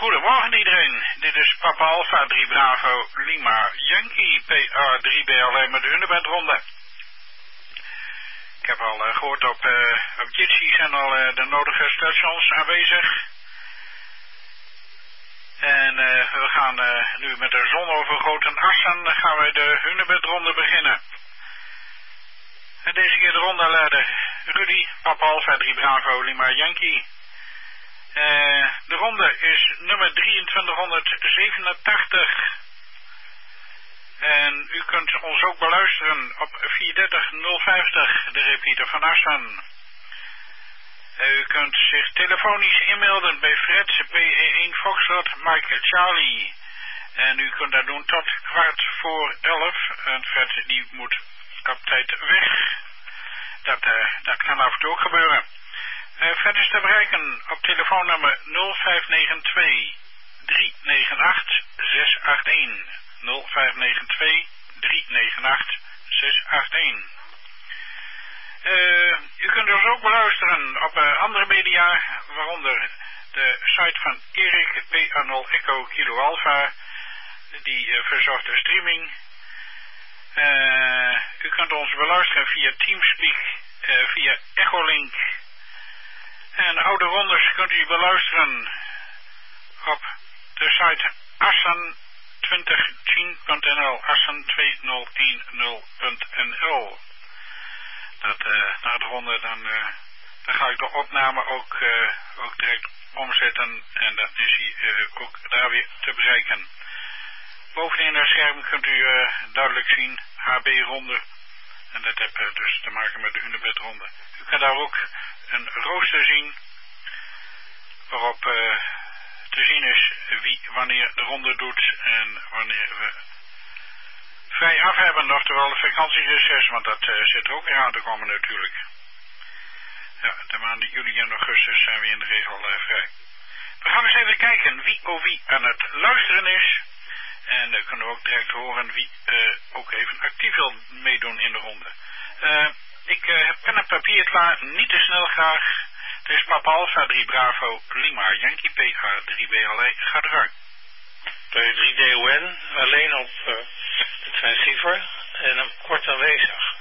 Goedemorgen iedereen, dit is Papa Alpha 3 Bravo Lima Yankee PA3BLE met de hunebedronde. Ik heb al gehoord op Jitsi zijn al de nodige stations aanwezig. En we gaan nu met de zonovergoten Assen gaan we de hunebedronde beginnen. En deze keer de rondeleider Rudy, Papa Alpha 3 Bravo Lima Yankee. De ronde is nummer 2387. En u kunt ons ook beluisteren op 430-050, de repeater van Assen. U kunt zich telefonisch inmelden bij Fred, PE1 Foxtrot, Mike Charlie. En u kunt dat doen tot 11:15. En Fred die moet op tijd weg. Dat kan af en toe ook gebeuren. Fred is te bereiken op telefoonnummer 0592 398 681. 0592 398 681. U kunt ons ook beluisteren op andere media, waaronder de site van Erik PA0 Echo Kilo Alpha, die verzorgt de streaming. U kunt ons beluisteren via Teamspeak, via Echolink. En oude rondes kunt u beluisteren op de site assen2010.nl, assen2010.nl. Na de ronde dan ga ik de opname ook direct omzetten en dan is hij ook daar weer te bereiken. Bovenin het scherm kunt u duidelijk zien HB-ronde. En dat heeft dus te maken met de hunebedronde. U kan daar ook een rooster zien waarop te zien is wie wanneer de ronde doet en wanneer we vrij af hebben, oftewel de vakantiereces, want dat zit er ook weer aan te komen natuurlijk. Ja, de maanden juli en augustus zijn we in de regel vrij. We gaan eens even kijken wie aan het luisteren is. En dan kunnen we ook direct horen wie ook even actief wil meedoen in de ronde. Ik heb pen en papier klaar, niet te snel graag. Het is Papa Alpha 3 Bravo Lima Yankee PA3BLE, ga eruit. P3DON, alleen op de transceiver en een kort aanwezig.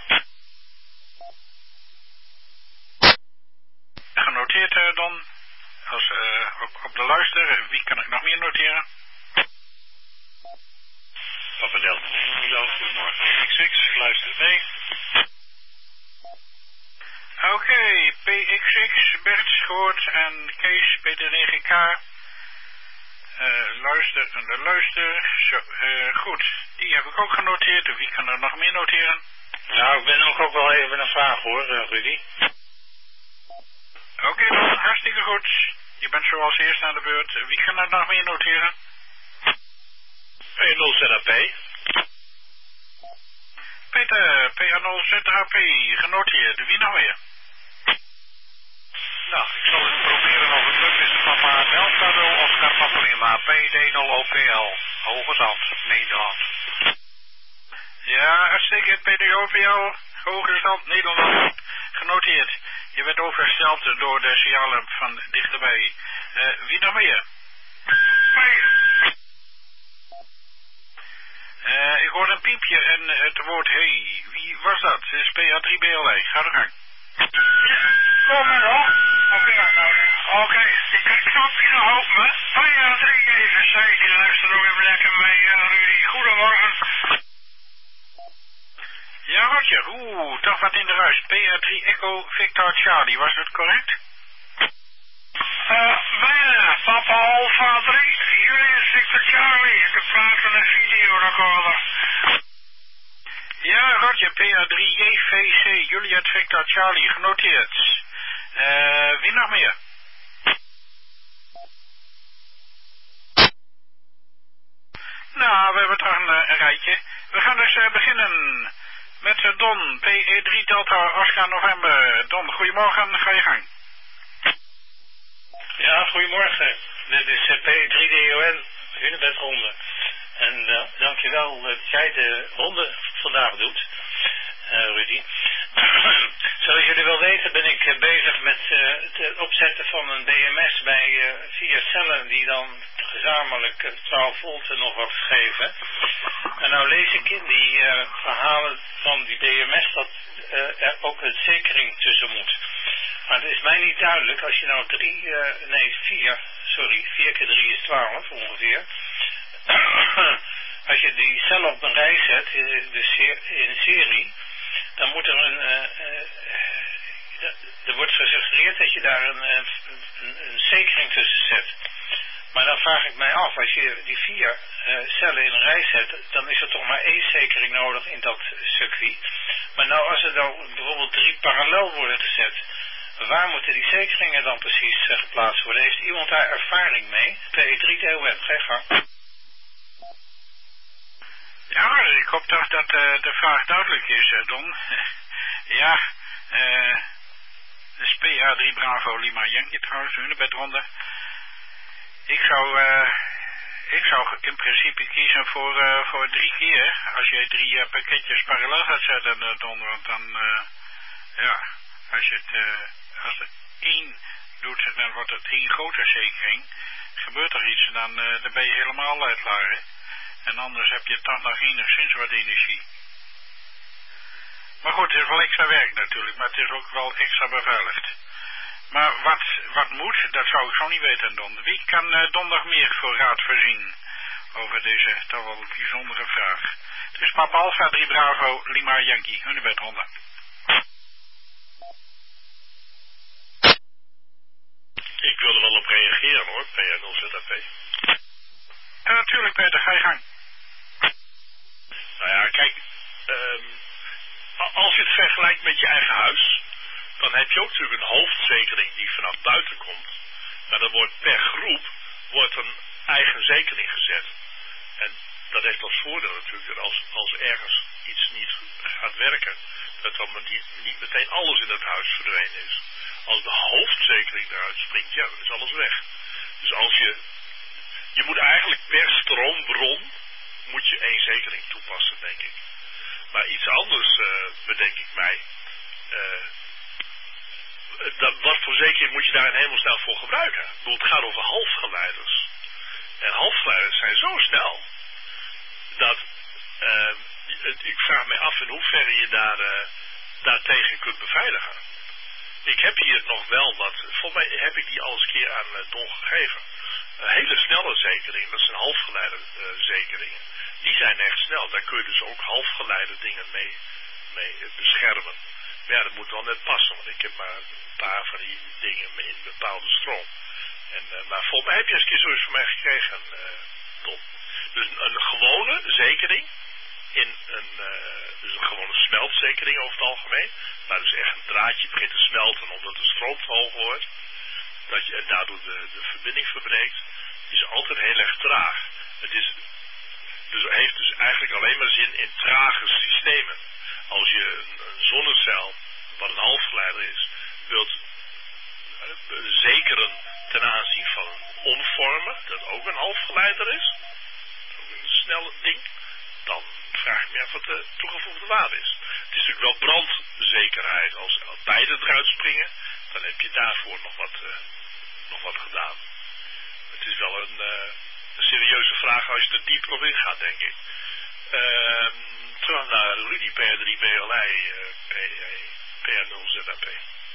Genoteerd dan, als op de luister, wie kan ik nog meer noteren? Papa Delta. Goedemorgen. XX, luister mee. Oké, PXX, Bert gehoord en Kees, Peter 9K. Luister en de luister. Zo, goed, die heb ik ook genoteerd. Wie kan er nog meer noteren? Nou, ik ben ook wel even met een vraag hoor, Rudy. Oké, dan hartstikke goed. Je bent zoals eerst aan de beurt. Wie kan er nog meer noteren? P0 ZAP. Peter, PA0 ZAP, genoteerd. Wie nog meer? Nou, ik zal het proberen of het lukt. Is het Papa Delta 0 Oscar Papa Lima PD0 OPL. Hoge Zand, Nederland. Ja, uitstekend. PDOPL, Hoge Zand, Nederland. Genoteerd. Je werd overgesteld door de signalen van dichterbij. Wie nog meer? Ik hoor een piepje en het woord hey. Wie was dat? Het is PA3BLE. Ga er gang. Kom maar nog. Oké, ik knap je nog op me. PA3 even zei, die luistert ook even lekker mee, Rudy. Goedemorgen. Ja, Roger. Toch wat in de ruis. PA3 Echo Victor Charlie. Was dat correct? Bijna. Papa Alpha 3, Julius Victor Charlie. Ik heb praten een videorecorder. Ja, Roger. PA3 JVC Juliet Victor Charlie. Genoteerd. Wie nog meer? Nou, we hebben toch een rijtje. We gaan dus beginnen met Don, PE3 Delta Oscar November. Don, goedemorgen, ga je gang. Ja, goedemorgen. Dit is P3DON, hunebedronde. En dankjewel dat jij de ronde vandaag doet, Rudy. Zoals jullie wel weten ben ik bezig met het opzetten van een BMS bij 4 cellen die dan gezamenlijk 12 volt en nog wat geven. En nou lees ik in die verhalen van die BMS dat er ook een zekering tussen moet. Maar het is mij niet duidelijk als je nou 4 keer 3 is 12 ongeveer. Als je die cellen op een rij zet in serie, dan moet er er wordt gesuggereerd dat je daar een zekering tussen zet. Maar dan vraag ik mij af, als je die 4 cellen in een rij zet, dan is er toch maar 1 zekering nodig in dat circuit. Maar nou, als er dan bijvoorbeeld 3 parallel worden gezet, waar moeten die zekeringen dan precies geplaatst worden? Heeft iemand daar ervaring mee? P3DOM, ga je gang. Ja, ik hoop toch dat de vraag duidelijk is, Don. Ja, dat is PA3 Bravo Lima Yankee trouwens, Hunebedronde. Ik zou in principe kiezen voor 3 keer. Als je 3 pakketjes parallel gaat zetten, Don, want dan, als het 1 doet, dan wordt het 1 grote zekering. Gebeurt er iets, dan ben je helemaal uitlagen. En anders heb je toch nog enigszins wat energie. Maar goed, het is wel extra werk natuurlijk, maar het is ook wel extra beveiligd. Maar wat moet, dat zou ik zo niet weten, Don. Wie kan Don nog meer voor raad voorzien over deze toch wel bijzondere vraag? Het is Papa Alpha 3 Bravo Lima Yankee, Hunebedronde. Ik wil er wel op reageren hoor, PA0ZAP. Ja, natuurlijk Peter, ga je gang. Nou ja, kijk, als je het vergelijkt met je eigen huis, dan heb je ook natuurlijk een hoofdzekering die vanaf buiten komt. Maar dan wordt per groep een eigen zekering gezet. En dat heeft als voordeel natuurlijk dat als ergens iets niet gaat werken, dat dan niet meteen alles in het huis verdwenen is. Als de hoofdzekering eruit springt, ja, dan is alles weg. Dus als je moet eigenlijk per stroombron moet je 1 zekering toepassen, denk ik. Maar iets anders bedenk ik mij. Wat voor zekering moet je daar in hemelsnaam voor gebruiken? Ik bedoel, het gaat over halfgeleiders. En halfgeleiders zijn zo snel dat ik vraag me af in hoeverre je daartegen kunt beveiligen. Ik heb hier nog wel wat, volgens mij heb ik die al eens een keer aan Don gegeven. Een hele snelle zekering, dat zijn halfgeleiderzekeringen. Die zijn echt snel, daar kun je dus ook halfgeleide dingen mee beschermen. Maar ja, dat moet wel net passen, want ik heb maar een paar van die dingen in bepaalde stroom. Maar volgens mij heb je eens een keer zoiets van mij gekregen, Tom. Dus een gewone zekering, dus een gewone smeltzekering over het algemeen, maar dus echt een draadje begint te smelten omdat de stroom te hoog wordt, en daardoor de verbinding verbreekt, is altijd heel erg traag. Het heeft dus eigenlijk alleen maar zin in trage systemen. Als je een zonnecel, wat een halfgeleider is, wilt zekeren ten aanzien van een omvormer, dat ook een halfgeleider is, ook een snelle ding, dan vraag ik me af wat de toegevoegde waarde is. Het is natuurlijk wel brandzekerheid. Als beide eruit springen, dan heb je daarvoor nog wat gedaan. Het is wel een serieuze vraag als je er dieper op ingaat, denk ik. Terug naar Rudy, PR3 BLI, PR0ZAP.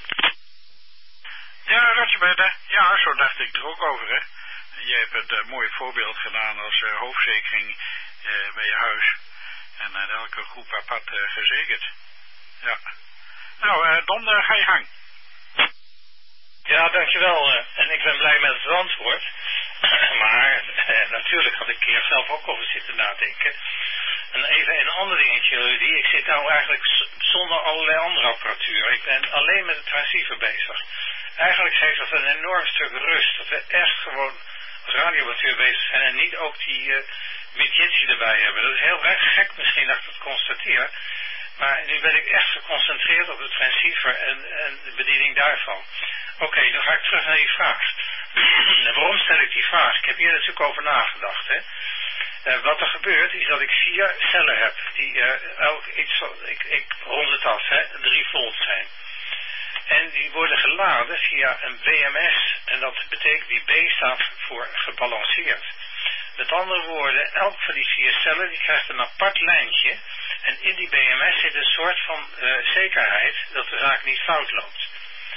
Ja, Ratje, ja, zo dacht ik er ook over, hè. Je hebt een mooi voorbeeld gedaan als hoofdzekering bij je huis. En elke groep apart gezekerd. Ja. Nou, Don, ga je gang. Ja, dankjewel. En ik ben blij met het antwoord. Maar natuurlijk had ik een keer zelf ook over zitten nadenken. En even een ander dingetje, Rudy. Ik zit nou eigenlijk zonder allerlei andere apparatuur. Ik ben alleen met de transceiver bezig. Eigenlijk geeft dat een enorm stuk rust. Dat we echt gewoon als radioamateur bezig zijn en niet ook die widgetje erbij hebben. Dat is heel gek misschien dat ik dat constateer. Maar nu ben ik echt geconcentreerd op de transceiver en de bediening daarvan. Oké, dan ga ik terug naar die vraag. En waarom stel ik die vraag? Ik heb hier natuurlijk over nagedacht, hè. Wat er gebeurt is dat ik 4 cellen heb die elk iets, ik rond het af, 3 volt zijn. En die worden geladen via een BMS en dat betekent die B staat voor gebalanceerd. Met andere woorden, elk van die 4 cellen die krijgt een apart lijntje en in die BMS zit een soort van zekerheid dat de zaak niet fout loopt.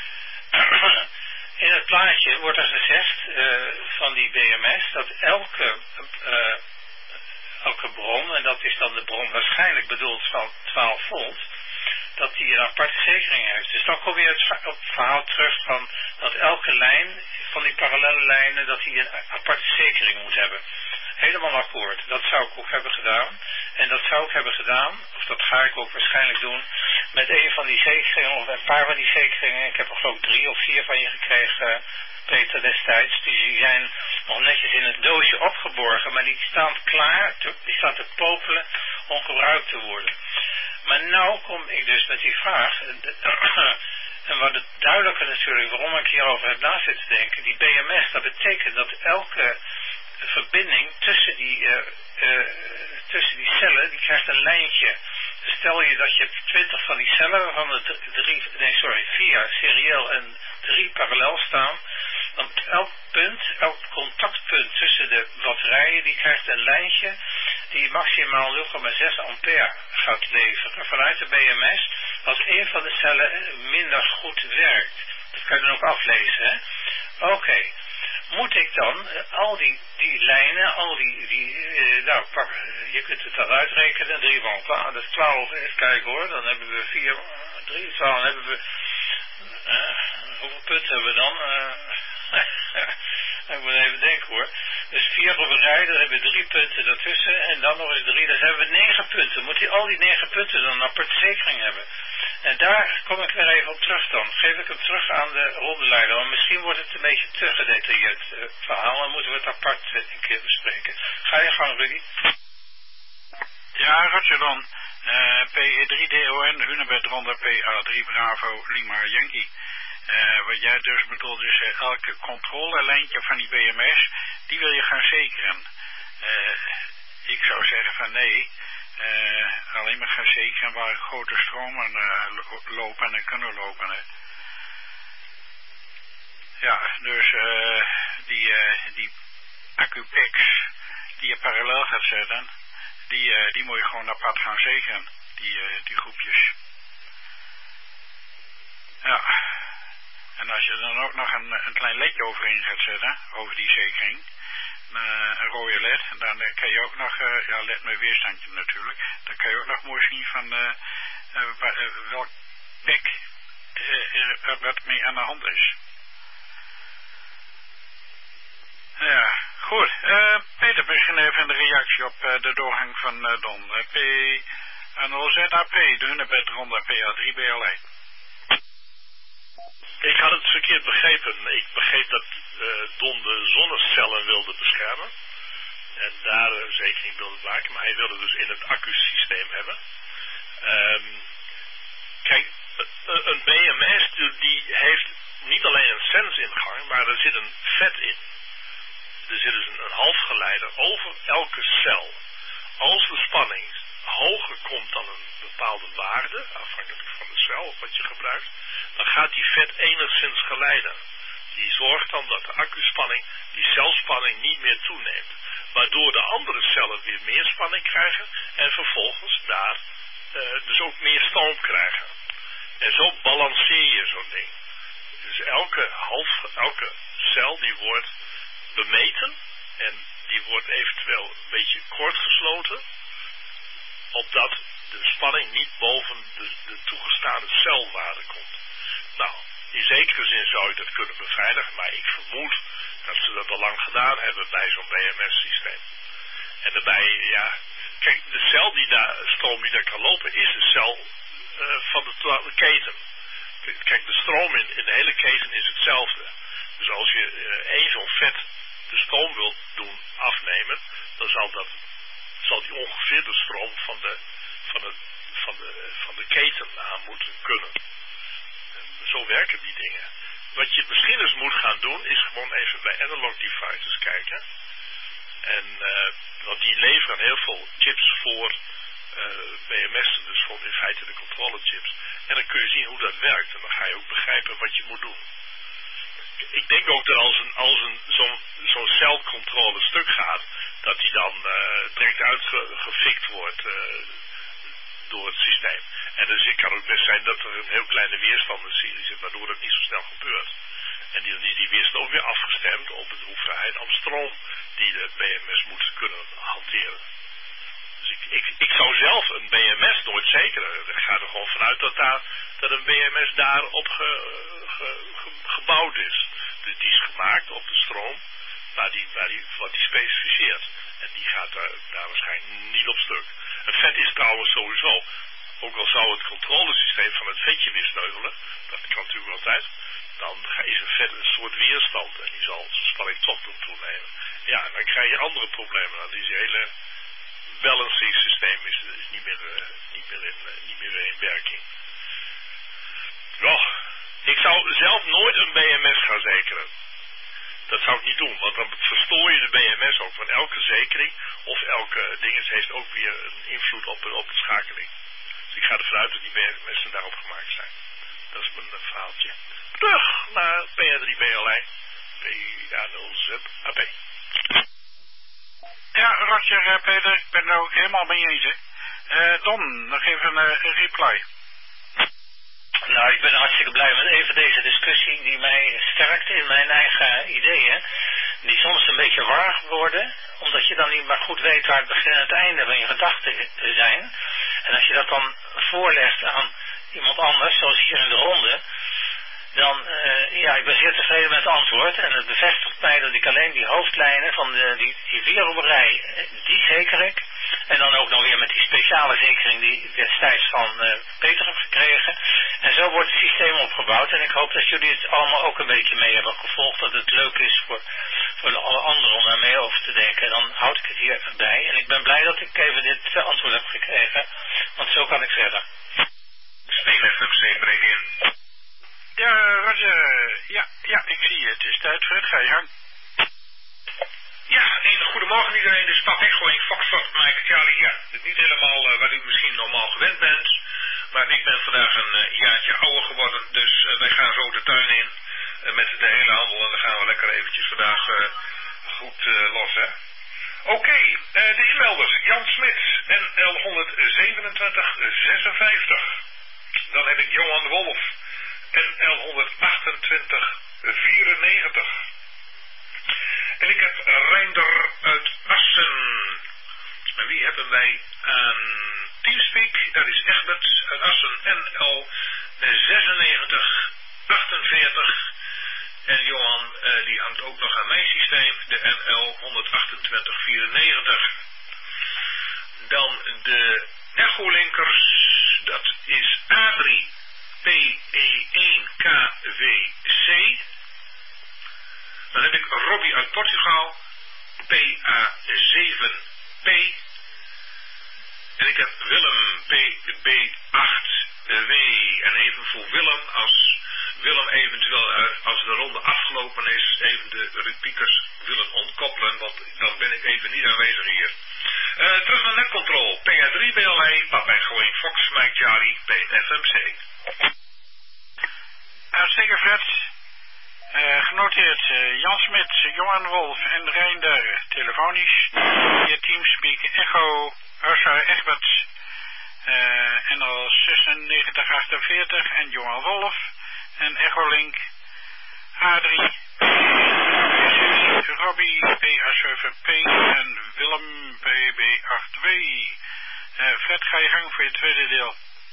In het plaatje wordt er gezegd van die BMS dat elke bron, en dat is dan de bron waarschijnlijk bedoeld van 12 volt, dat die een aparte zekering heeft. Dus dan kom je op het verhaal terug van dat elke lijn van die parallelle lijnen, dat die een aparte zekering moet hebben. Helemaal akkoord. Dat zou ik ook hebben gedaan. En dat zou ik hebben gedaan, of dat ga ik ook waarschijnlijk doen, met een van die zekeringen, of een paar van die zekeringen. Ik heb er geloof ik 3 of 4 van je gekregen, Peter, destijds. Die zijn nog netjes in een doosje opgeborgen, maar die staan klaar, die staan te popelen om gebruikt te worden. Maar nou kom ik dus met die vraag, en wat het duidelijker natuurlijk, waarom ik hierover heb na zitten denken, die BMS, dat betekent dat elke verbinding tussen die cellen, die krijgt een lijntje. Dus stel je dat je 20 van die cellen, waarvan er 4 serieel en 3 parallel staan, dan elk contactpunt tussen de batterijen, die krijgt een lijntje die maximaal 0,6 ampère gaat leveren vanuit de BMS, als een van de cellen minder goed werkt. Dat kan je dan ook aflezen, hè? Oké. Moet ik dan al die lijnen, je kunt het dan uitrekenen, 3 van 12, dat is 12, even kijken hoor, dan hebben we 4, 3, 12, dan hebben we, hoeveel punten hebben we dan? Ik moet even denken hoor. Dus 4 op een rij, dan hebben we 3 punten daartussen en dan nog eens 3, dan hebben we 9 punten. Moet hij al die 9 punten dan een aparte zekering hebben? En daar kom ik weer even op terug dan. Geef ik hem terug aan de rondeleider. Want misschien wordt het een beetje te gedetailleerd verhaal. Dan moeten we het apart een keer bespreken. Ga je gang, Rudy. Ja, Roger dan. PE3DON, Hunebed Ronda PA3 Bravo Lima Yankee. Wat jij dus bedoelt is elke controlelijntje van die BMS, die wil je gaan zekeren. Ik zou zeggen van nee. Alleen maar gaan zekeren waar grote stromen lopen en kunnen lopen. Hè. Ja, dus die accupacks die je parallel gaat zetten, die moet je gewoon apart gaan zekeren, die groepjes. Ja, en als je dan ook nog een klein ledje overheen gaat zetten, over die zekering, een rode led, dan kan je ook nog, led met weerstandje natuurlijk, dan kan je ook nog mooi zien van welk pek wat mee aan de hand is. Ja, goed. Peter, misschien even een reactie op de doorgang van Don. P0ZAP, de Hunebed Ronda PA3 BLE. Ik had het verkeerd begrepen. Ik begreep dat Don de zonnecellen wilde beschermen. En daar een zekering wilde maken. Maar hij wilde dus in het accusysteem hebben. Kijk, een BMS die heeft niet alleen een sensingang, maar er zit een vet in. Er zit dus een halfgeleider over elke cel. Als de spanning hoger komt dan een bepaalde waarde, afhankelijk van de cel of wat je gebruikt, dan gaat die vet enigszins geleiden. Die zorgt dan dat de accuspanning, die celspanning niet meer toeneemt. Waardoor de andere cellen weer meer spanning krijgen en vervolgens daar dus ook meer stroom krijgen. En zo balanceer je zo'n ding. Dus elke cel die wordt bemeten en die wordt eventueel een beetje kortgesloten, opdat de spanning niet boven de toegestane celwaarde komt. Nou, in zekere zin zou je dat kunnen beveiligen, maar ik vermoed dat ze dat al lang gedaan hebben bij zo'n BMS-systeem. En daarbij, ja, kijk, de cel stroom die daar kan lopen, is de cel van de keten. Kijk, de stroom in de hele keten is hetzelfde. Dus als je één zo'n vet de stroom wilt doen afnemen, dan zal die ongeveer de stroom van de keten aan moeten kunnen. En zo werken die dingen. Wat je misschien eens moet gaan doen, is gewoon even bij Analog Devices kijken. En want die leveren heel veel chips voor BMS, dus voor in feite de controlechips. En dan kun je zien hoe dat werkt. En dan ga je ook begrijpen wat je moet doen. Ik denk ook dat als zo'n celcontrole stuk gaat, dat die dan direct uitgefikt wordt door het systeem. En dus het kan ook best zijn dat er een heel kleine weerstandenserie zit, waardoor dat niet zo snel gebeurt. En die weerstand ook weer afgestemd op de hoeveelheid aan stroom die de BMS moet kunnen hanteren. Dus ik zou zelf een BMS nooit zekeren. Ik ga er gewoon vanuit dat een BMS daarop gebouwd is. Dus die is gemaakt op de stroom wat die specificeert. En die gaat daar waarschijnlijk niet op stuk. Een vet is trouwens sowieso, ook al zou het controlesysteem van het vetje weer sneuvelen, dat kan natuurlijk altijd, dan is een vet een soort weerstand en die zal zijn spanning toch toenemen. Ja, dan krijg je andere problemen. Dan is je hele balancing systeem is niet meer in werking. Ja, ik zou zelf nooit een BMS gaan zekeren. Dat zou ik niet doen, want dan verstoor je de BMS ook. Want elke zekering of elke ding heeft ook weer een invloed op de schakeling. Dus ik ga ervan uit dat die BMS'en daarop gemaakt zijn. Dat is mijn verhaaltje. Terug naar PA3BLI. PA0ZAP. Ja, Roger, Peter, ik ben het ook helemaal mee eens. Don, nog even een reply. Nou, ik ben hartstikke blij met even deze discussie die mij sterkt in mijn eigen ideeën. Die soms een beetje warrig worden, omdat je dan niet meer goed weet waar het begin en het einde van je gedachten zijn. En als je dat dan voorlegt aan iemand anders, zoals hier in de ronde, dan, ik ben zeer tevreden met het antwoord. En het bevestigt mij dat ik alleen die hoofdlijnen van die weerroeberij, die zeker ik. En dan ook nog weer met die speciale zekering die ik destijds van Peter heb gekregen. En zo wordt het systeem opgebouwd. En ik hoop dat jullie het allemaal ook een beetje mee hebben gevolgd. Dat het leuk is voor alle anderen om daar mee over te denken. En dan houd ik het hierbij. En ik ben blij dat ik even dit antwoord heb gekregen. Want zo kan ik verder. SteenFMC, breek in. Ja, Roger, ja, ik zie het. Het is tijd voor het ga je gang. Ja, goedemorgen iedereen. Dus Pap Echo in Foxtrot, Mike Charlie. Ja, het is niet helemaal wat u misschien normaal gewend bent. Maar ik ben vandaag een jaartje ouder geworden. Dus wij gaan zo de tuin in met de hele handel. En dan gaan we lekker eventjes vandaag goed los, hè. Oké, de inmelders. Jan Smit, NL 12756. Dan heb ik Johan de Wolf, NL 12894. En ik heb Reinder uit Assen. En wie hebben wij aan Teamspeak? Dat is Egbert uit Assen, NL 9648. En Johan, die hangt ook nog aan mijn systeem, de NL 12894. Dan de echolinkers, dat is A3 PE1 KWC. Dan heb ik Robbie uit Portugal, PA7P. En ik heb Willem, PB8W. En even voor Willem, als Willem eventueel, als de ronde afgelopen is, even de repeaters willen ontkoppelen, want dan ben ik even niet aanwezig hier. Terug naar netcontrol, PA3BLE, Papa Echo in Fox, Mike Charlie, PFMC. Hartstikke Fred. Genoteerd, Jan Smit, Johan Wolf en Reinder telefonisch. Via Teamspeak Echo, Egbert, NL 9648 en Johan Wolf. En Echolink A3, Robbie PA7P en Willem PB8W. Fred, ga je gang voor je tweede deel.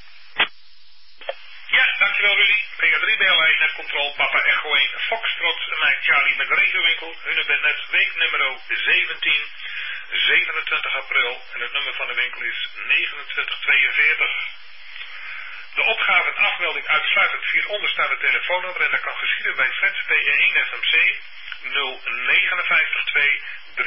Ja, dankjewel Rudy. PA3BLE, netcontrol, Papa Echo 1, Foxtrot, Mike Charlie met de regiowinkel. Hunebednet, week nummer 17, 27 april. En het nummer van de winkel is 2942. De opgave en afmelding uitsluitend via het onderstaande telefoonnummer en dat kan geschieden bij Freds PE1 FMC 0952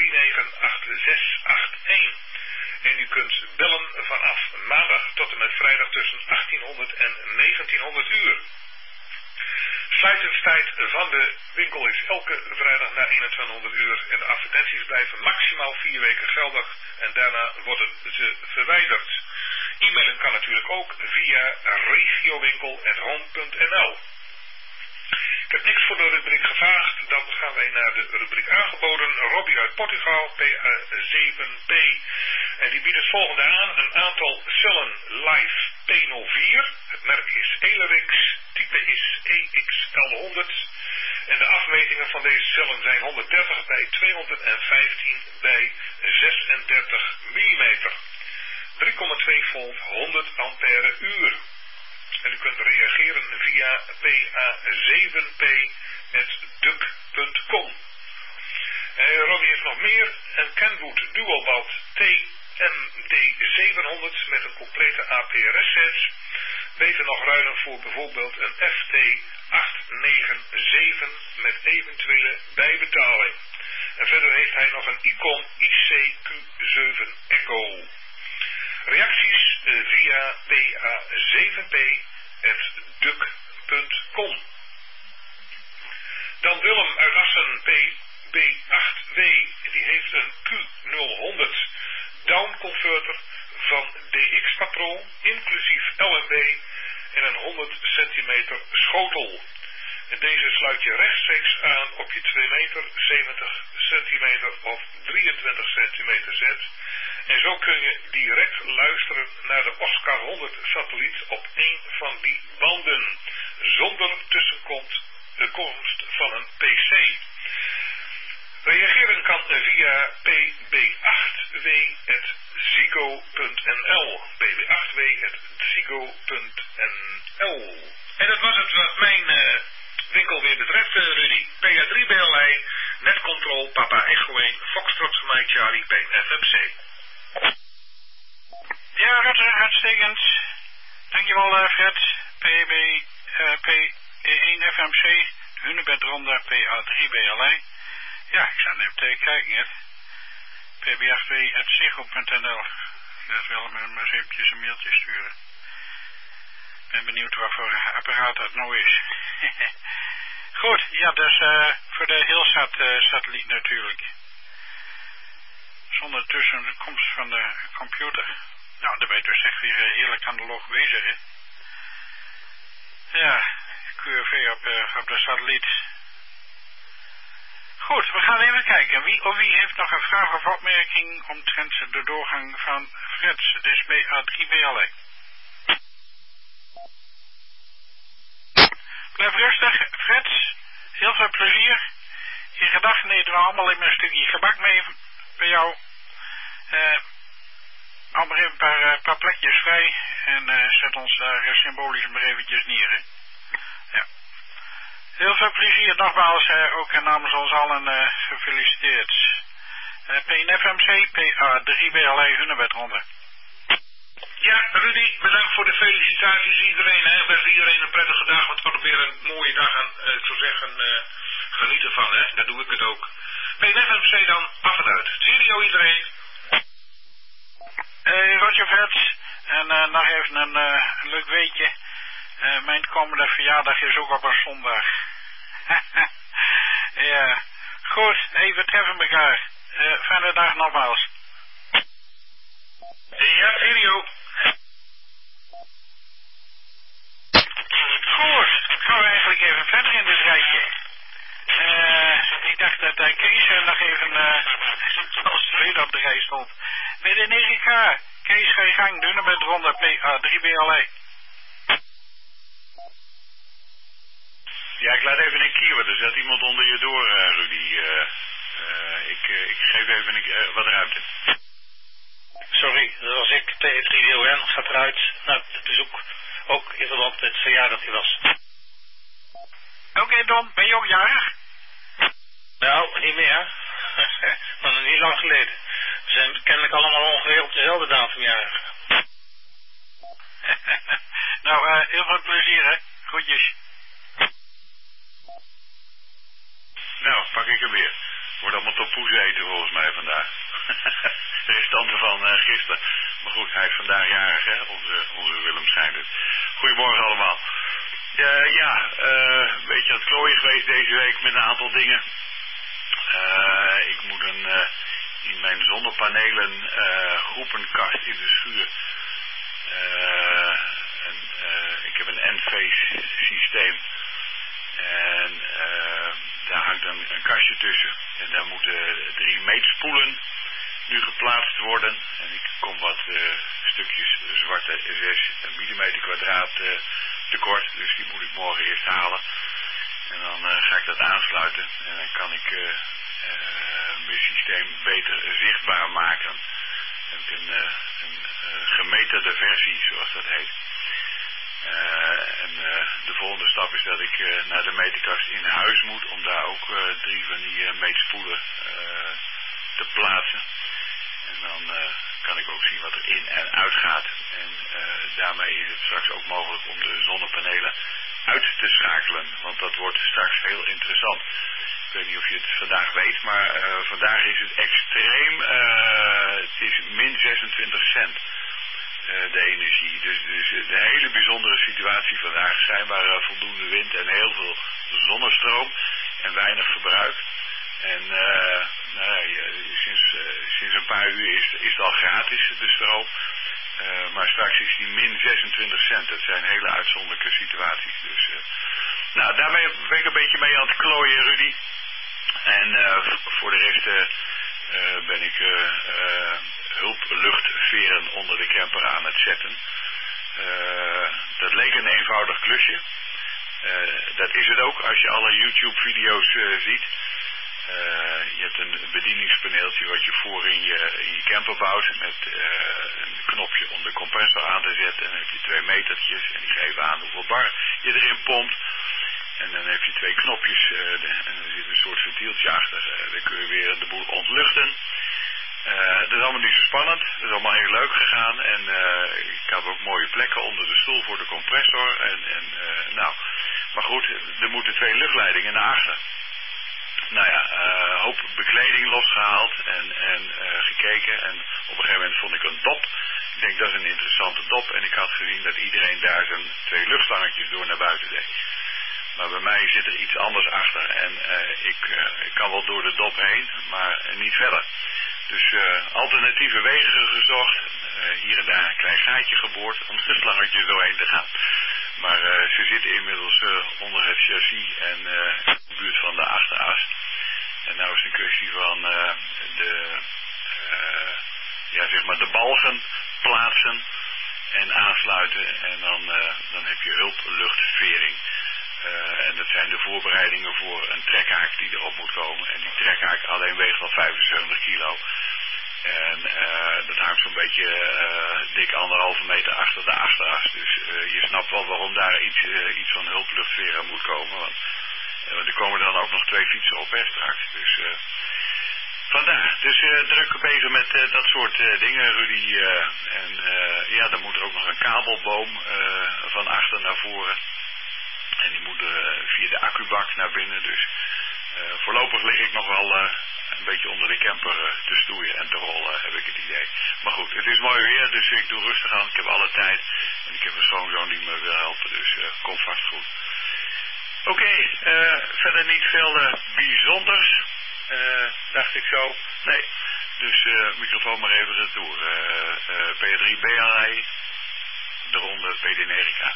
398681. En u kunt bellen vanaf maandag tot en met vrijdag tussen 1800 en 1900 uur. Sluitingstijd van de winkel is elke vrijdag na 2100 uur en de advertenties blijven maximaal 4 weken geldig en daarna worden ze verwijderd. E-mailen kan natuurlijk ook via regiowinkel@home.nl. Ik heb niks voor de rubriek gevraagd, dan gaan wij naar de rubriek aangeboden. Robbie uit Portugal, PA7P. En die biedt het volgende aan, een aantal cellen Live P04. Het merk is Elerix, type is EXL100. En de afmetingen van deze cellen zijn 130 bij 215 bij 36 mm. 3,2 volt, 100 ampère uur. En u kunt reageren via pa7p@duck.com. Robbie heeft nog meer. Een Kenwood Dualbad TMD700 met een complete APRS-set. Beter nog ruilen voor bijvoorbeeld een FT897 met eventuele bijbetaling. En verder heeft hij nog een Icon ICQ7 Echo. Reacties via pa7p@duck.com. Dan Willem uit Assen, PB8W, die heeft een Q000 down converter van DX patroon, inclusief LNB en een 100 centimeter schotel. En deze sluit je rechtstreeks aan op je 2 meter, 70 centimeter of 23 centimeter zet. En zo kun je direct luisteren naar de Oscar 100 satelliet op één van die banden, zonder tussenkomst van een PC. Reageren kan via pb8w@ziggo.nl. pb8w@ziggo.nl. En dat was het wat mijn winkel weer betreft, Rudy. PA3 BLI, Netcontrol, Papa Echo 1, Foxtrot voor mij, Charlie, FMC. Ja, uitstekend. Dankjewel, Fred. P1 FMC, Hunebed Ronda, PA3 BLI. Ja, ik zal even tegen kijken, hè. pb8w@ziggo.nl. Dat wil me maar eens eventjes een mailtje sturen. Ik ben benieuwd wat voor apparaat dat nou is. Goed, ja, dus voor de Hillsat-satelliet natuurlijk. Zonder tussenkomst van de computer. Nou, dan ben je dus echt weer heerlijk analoog bezig, hè. Ja, QRV op de satelliet. Goed, we gaan even kijken. Wie heeft nog een vraag of opmerking omtrent de doorgang van Fred? Het is PA3BLE. Blijf rustig, Fred. Heel veel plezier. In gedachten eten we allemaal even een stukje gebak mee bij jou. Al maar even een paar plekjes vrij. En zet ons daar symbolisch maar eventjes neer. Hè? Ja. Heel veel plezier nogmaals. Ook namens ons allen gefeliciteerd. P1FMC, PA3BLE, Hunebed Ronde. Ja, Rudy, bedankt voor de felicitaties iedereen. Hè. Wens iedereen een prettige dag. Want het wordt weer een mooie dag. En ik zou zeggen, geniet ervan. Hè. Dat doe ik het ook. P1FMC dan, af en uit. Cheerio iedereen. Roger Vet. En nog even een leuk weetje. Mijn komende verjaardag is ook op een zondag. Ja. Goed, even treffen elkaar. Fijne dag nogmaals. Ja, cheerio. Goed, gaan we eigenlijk even verder in dit rijtje. Ik dacht dat Kees nog even als tweede op de rij stond. Bij de 9K. Kees, ga je gang. Doen met Ronde PA3BLE. Ja, ik laat even een keer, er zet iemand onder je door, Rudy. Ik geef even wat ruimte. Sorry, dat was ik. P3DON gaat eruit naar het bezoek. Ook in verband met het verjaardag die was. Oké, Don, ben je ook jarig? Nou, niet meer. Maar nog niet lang geleden. We zijn kennelijk allemaal ongeveer op dezelfde datum jarig. Nou, heel veel plezier, hè. Groetjes. Nou, pak ik hem weer. Wordt allemaal tompoes eten volgens mij vandaag. Restanten van gisteren. Maar goed, hij is vandaag jarig, hè. Onze Willem schijnt het. Goedemorgen allemaal. Een beetje aan het klooien geweest deze week met een aantal dingen. Ik moet in mijn zonnepanelen groepenkast in de schuur. Ik heb een Enphase systeem. En daar hangt een kastje tussen. En daar moeten 3 meetspoelen nu geplaatst worden. En ik kom wat stukjes zwarte 6 mm kwadraat tekort. Dus die moet ik morgen eerst halen. En dan ga ik dat aansluiten. En dan kan ik mijn systeem beter zichtbaar maken. Dan heb ik een gemeterde versie, zoals dat heet. De volgende stap is dat ik naar de meterkast in huis moet om daar ook 3 van die meetspoelen te plaatsen. En dan kan ik ook zien wat er in en uit gaat. En daarmee is het straks ook mogelijk om de zonnepanelen uit te schakelen. Want dat wordt straks heel interessant. Ik weet niet of je het vandaag weet, maar vandaag is het extreem. Het is min 26 cent. De energie. Dus de hele bijzondere situatie vandaag. Schijnbaar voldoende wind en heel veel zonnestroom en weinig verbruik. En sinds een paar uur is het al gratis, de stroom. Maar straks is die min 26 cent. Dat zijn hele uitzonderlijke situaties. Dus, daarmee ben ik een beetje mee aan het klooien, Rudy. En voor de rest ben ik hulpluchtveren onder de camper aan het zetten. Dat leek een eenvoudig klusje. Dat is het ook als je alle YouTube-video's ziet. Je hebt een bedieningspaneeltje wat je voor in je camper bouwt met een knopje om de compressor aan te zetten. En dan heb je 2 metertjes en die geven aan hoeveel bar je erin pompt. En dan heb je 2 knopjes en er zit een soort ventieltje achter. Dan kun je weer de boel ontluchten. Dat is allemaal niet zo spannend. Dat is allemaal heel leuk gegaan. En ik had ook mooie plekken onder de stoel voor de compressor. Maar goed, er moeten 2 luchtleidingen naar achter. Hoop bekleding losgehaald en gekeken. En op een gegeven moment vond ik een dop. Ik denk, dat is een interessante dop. En ik had gezien dat iedereen daar zijn 2 luchtslangetjes door naar buiten deed. Maar bij mij zit er iets anders achter. En ik kan wel door de dop heen, maar niet verder. Dus alternatieve wegen gezocht. Hier en daar een klein gaatje geboord om de slangetjes doorheen te gaan. Maar ze zitten inmiddels onder het chassis en in de buurt van de achteras. En nou is het een kwestie van de balgen plaatsen en aansluiten. En dan heb je hulpluchtvering. En dat zijn de voorbereidingen voor een trekhaak die erop moet komen. En die trekhaak alleen weegt wel 75 kilo. En dat hangt zo'n beetje dik 1,5 meter achter de achteras. Dus je snapt wel waarom daar iets van hulpluchtveren moet komen. Want er komen dan ook nog 2 fietsen op straks. Dus vandaar. Dus druk bezig met dat soort dingen, Rudy. Dan moet er ook nog een kabelboom van achter naar voren. En die moet via de accubak naar binnen. Dus voorlopig lig ik nog wel een beetje onder de camper te stoeien en te rollen, heb ik het idee. Maar goed, het is mooi weer, dus ik doe rustig aan. Ik heb alle tijd. En ik heb een schoonzoon die me wil helpen, dus komt vast goed. Oké, verder niet veel bijzonders, dacht ik zo. Nee, dus microfoon maar even retour. P3 BLI, de ronde PD9K.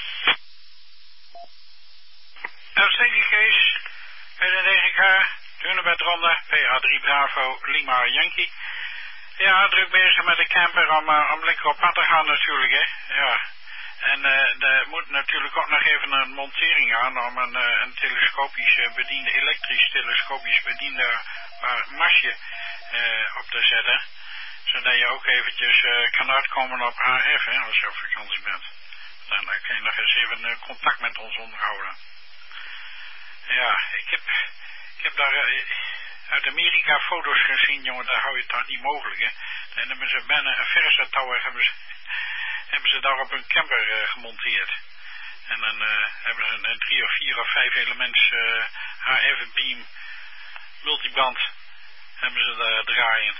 Uitstekend Kees, PD9K, Dunebedronde, PA3 Bravo, Lima Yankee. Ja, druk bezig met de camper om lekker op pad te gaan natuurlijk, hè. Ja. En er moet natuurlijk ook nog even een montering aan om een telescopisch bediende, elektrisch telescopisch bediende masje op te zetten. Zodat je ook eventjes kan uitkomen op HF, hè, als je op vakantie bent. Dan kun je nog eens even contact met ons onderhouden. Ja, ik heb daar uit Amerika foto's gezien, jongen, daar hou je toch niet mogelijk, hè. En dan hebben ze bijna een verse tower hebben ze daar op een camper gemonteerd. En dan hebben ze een 3 of 4 of 5 elements HF beam multiband hebben ze daar draaien.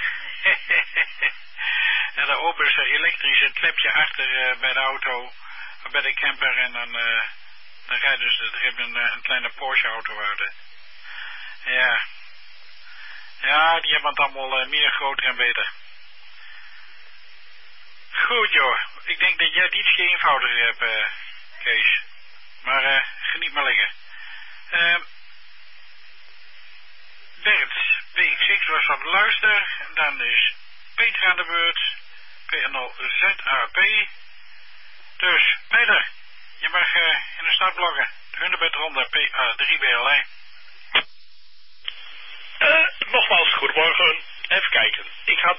En daar openen ze elektrisch een klepje achter bij de auto, bij de camper en dan Dan rijden ze er een kleine Porsche auto waarde. Ja. Ja, die hebben het allemaal meer, groter en beter. Goed joh, ik denk dat jij het iets eenvoudiger hebt, Kees. Maar geniet maar liggen. Bert, BX6 was aan het luisteren. Dan is Peter aan de beurt. PNL-ZAP. Dus, Peter, je mag in de start bloggen. De Hunebedronde PA3BLI. Nogmaals, goedemorgen. Even kijken. Ik had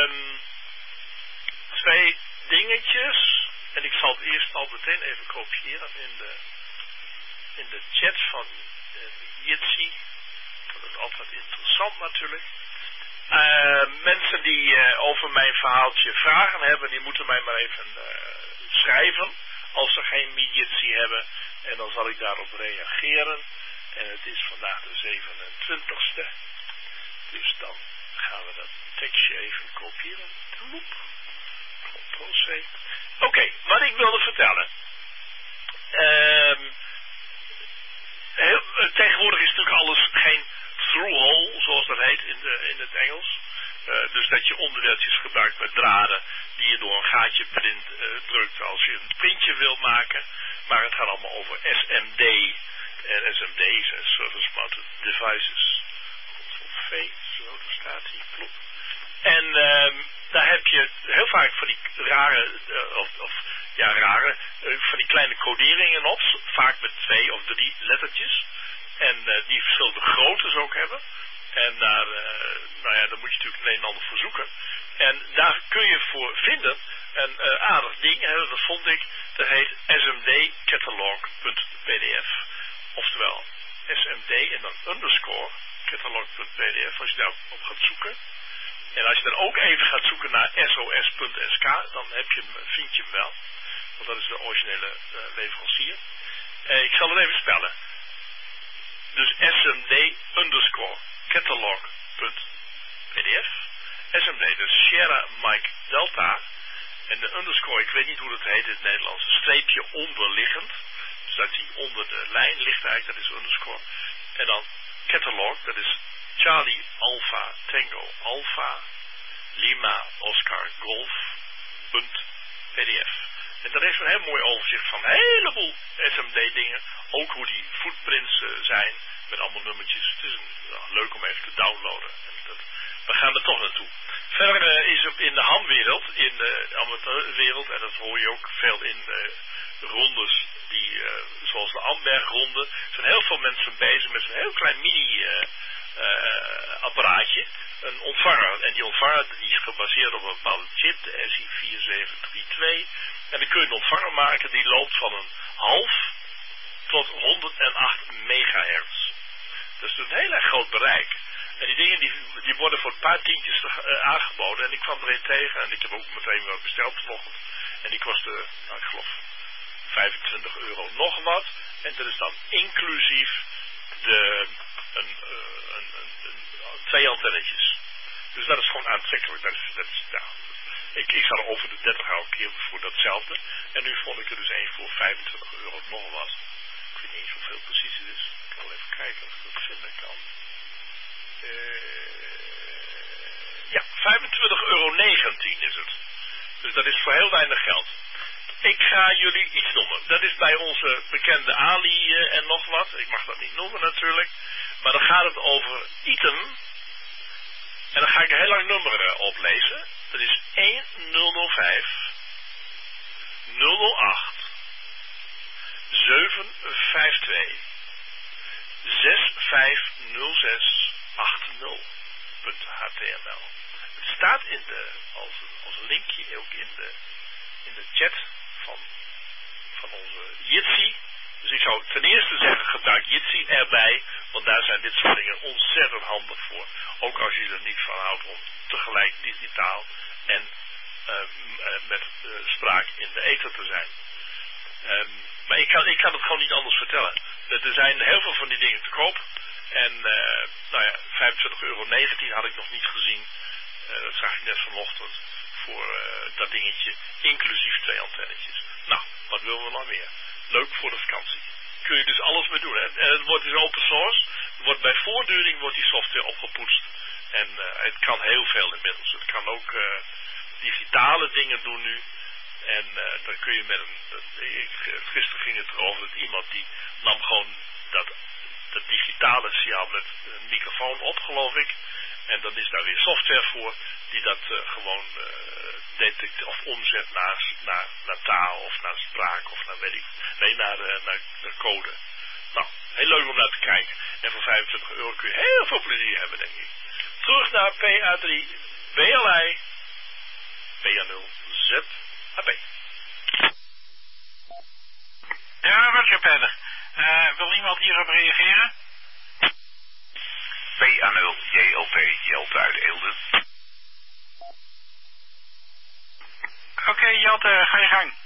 2 dingetjes. En ik zal het eerst al meteen even kopiëren in de chat van Jitsi. Dat is altijd interessant natuurlijk. Mensen die over mijn verhaaltje vragen hebben, die moeten mij maar even schrijven. Als ze geen Jitsi hebben. En dan zal ik daarop reageren. En het is vandaag de 27e. Dus dan gaan we dat tekstje even kopiëren. Ctrl-C. Oké, wat ik wilde vertellen. Tegenwoordig is natuurlijk alles geen through-hole, zoals dat heet in het Engels. Dus dat je onderdeeltjes gebruikt met draden die je door een gaatje drukt als je een printje wilt maken. Maar het gaat allemaal over SMD. En SMD zijn Service Mounted Devices. Ctrl-V, zo daar staat die, klopt. En daar heb je heel vaak van die rare, van die kleine coderingen op. Vaak met 2 of 3 lettertjes. En die verschillende groottes ook hebben. En daar, daar moet je natuurlijk een en ander voor zoeken. En daar kun je voor vinden een aardig ding. Dat vond ik. Dat heet smdcatalog.pdf. Oftewel smd en dan underscore catalog.pdf. Als je daarop gaat zoeken. En als je dan ook even gaat zoeken naar sos.sk, dan vind je hem wel. Want dat is de originele leverancier. Ik zal het even spellen. Dus smd underscore catalog.pdf. SMD, dus Sierra Mike Delta. En de underscore, ik weet niet hoe dat heet in het Nederlands. Een streepje onderliggend. Dus dat die onder de lijn ligt eigenlijk, dat is underscore. En dan catalog, dat is Charlie Alpha Tango Alpha Lima Oscar Golf .pdf. En daar is een heel mooi overzicht van een heleboel SMD dingen. Ook hoe die footprints zijn met allemaal nummertjes. Het is leuk om even te downloaden. We gaan er toch naartoe. Verder is in de hamwereld, in de amateurwereld, en dat hoor je ook veel in de rondes, die, zoals de Amberg-ronde, zijn heel veel mensen bezig met zo'n heel klein mini-apparaatje. Een ontvanger. En die ontvanger die is gebaseerd op een bepaalde chip, de SI4732. En dan kun je een ontvanger maken die loopt van een half tot 108 megahertz. Dus een heel erg groot bereik. En die dingen die worden voor een paar tientjes aangeboden. En ik kwam er een tegen en ik heb ook meteen wel besteld vanochtend. En die kostte, ik geloof, €25 nog wat. En dat is dan inclusief 2 antennetjes. Dus dat is gewoon aantrekkelijk. Ik zat er over de 30 een keer voor datzelfde. En nu vond ik er dus één voor €25 nog wat. Ik weet niet eens hoeveel precies het is. Ik kan wel even kijken of ik dat vinden kan. Ja, €25,19 is het. Dus dat is voor heel weinig geld. Ik ga jullie iets noemen. Dat is bij onze bekende Ali en nog wat. Ik mag dat niet noemen natuurlijk. Maar dan gaat het over item. En dan ga ik een heel lang nummer oplezen. Dat is 1005 008 752 6506 80.html. Het staat als een linkje ook in de chat van onze Jitsi. Dus ik zou ten eerste zeggen, gebruik Jitsi erbij, want daar zijn dit soort dingen ontzettend handig voor. Ook als je er niet van houdt om tegelijk digitaal en met spraak in de ether te zijn. Maar ik kan het gewoon niet anders vertellen. Er zijn heel veel van die dingen te koop. En €25,19 had ik nog niet gezien. Dat zag ik net vanochtend voor dat dingetje, inclusief 2 antennetjes. Nou, wat willen we nog meer? Leuk voor de vakantie. kun je dus alles mee doen. En het wordt dus open source. Bij voortduring wordt die software opgepoetst. En het kan heel veel inmiddels. Het kan ook digitale dingen doen nu. En dan kun je met gisteren ging het erover dat iemand die nam gewoon dat digitale signaal met een microfoon op, geloof ik. En dan is daar weer software voor die dat gewoon detect of omzet naar taal of naar spraak of naar naar code. Nou, heel leuk om naar te kijken. En voor €25 kun je heel veel plezier hebben, denk ik. Terug naar PA3 BLI PA0 ZHP. Ja, wat je verder. Wil iemand hierop reageren? PA0 JLP Jelte uit Eelde. Oké, Jelte, ga je gang.